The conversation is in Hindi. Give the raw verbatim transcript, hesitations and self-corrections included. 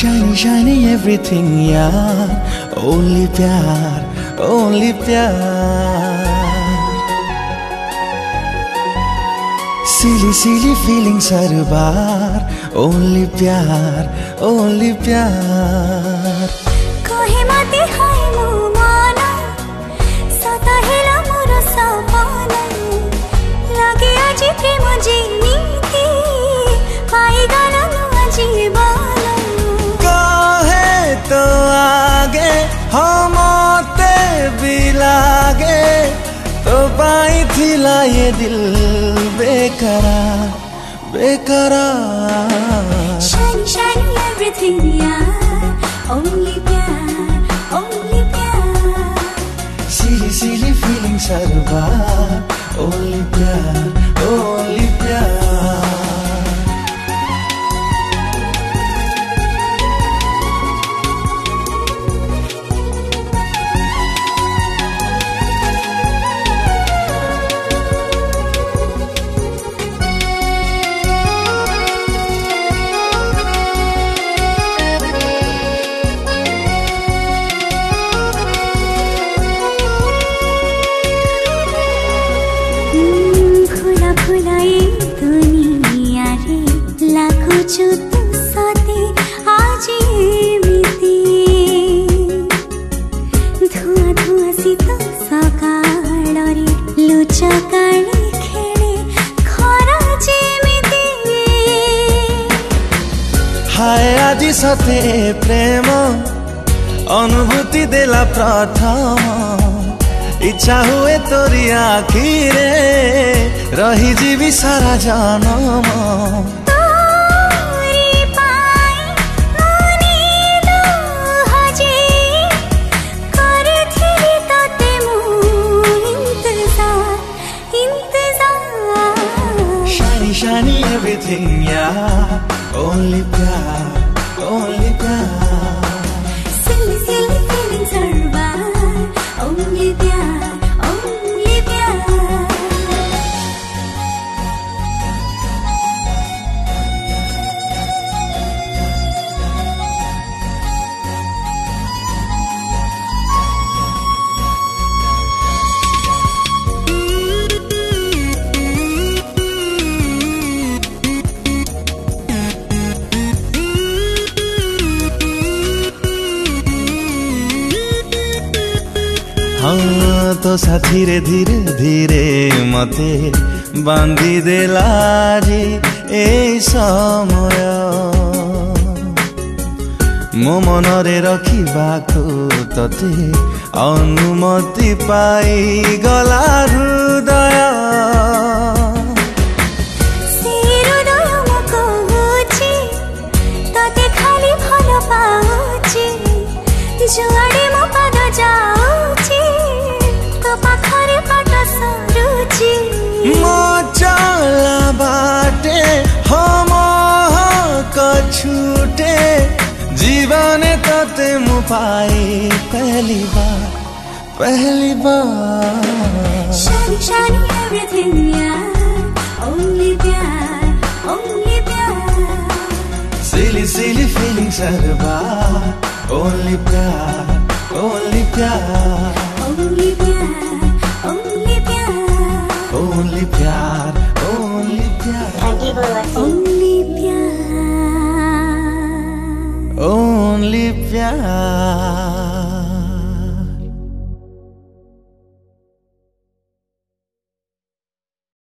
Shiny, shiny everything यार, only प्यार, only प्यार. Silly, silly feelings हर बार, only प्यार, only प्यार. कहे मते हाय मो माना, सता हेला मोर सपना. लगे आज प्रेम जीनीति, पाई गला नुआ जीवन. तो आगे हमते भी लागे, तो पाई थिला ये दिल बेकरार, बेकरार. Shiny, shiny everything यार, only प्यार, only प्यार. Silly, silly feelings हर बार, only प्यार, only प्यार. फुला ये दुनिया रे लाखों जो तू साथे आज मिती. धुआं धुआं सी तो सकाळ रे लुचा काळी खेळे खरा जेमिती. हाय आदि सते प्रेम अनुभूति देला प्रथम. इच्छा हुए तोरी आखिरे रही जीवी सारा जन्म. तोरी पाई मुनी हजे करथिली तते मु इंतजार, इंतजार. Shiny, shiny everything यार, only प्यार, only प्यार. Silly, silly feelings are bad, only प्यार, only प्यार. हाँ तो साथी रे धीरे धीरे मते बांधी देला जी ए समय. मो मनरे रखिबाकू तते अनुमति पाई गला हृदय. से हृदय मो कहूची तते खाली भल पाऊची. जुआड़े मो पाद जाऊची तो पाखरे पाट सरुची. मो चला बाटे हम कछुटे जीवन तते मु पाई पहली बार, पहली बार. Shiny, shiny everything यार, only प्यार, only प्यार. Silly, silly feelings हर बार, only प्यार, only प्यार. only प्यार, only प्यार. only प्यार, only प्यार. only प्यार. only प्यार.